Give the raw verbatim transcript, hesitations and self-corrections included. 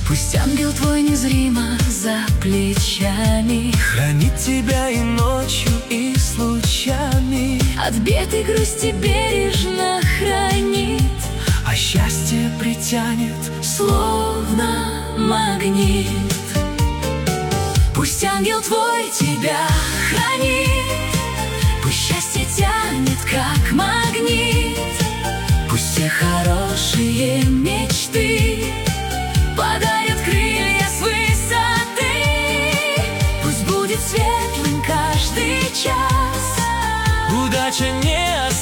Пусть ангел твой незримо за плечами хранит тебя и ночью, и с лучами. от бед и грусти бережно хранит, А счастье притянет, словно магнит. Пусть ангел твой тебя хранит, пусть счастье тянет, как магнит. Пусть все хорошие мечты подарят крылья с высоты. Пусть будет светлым каждый час, удача не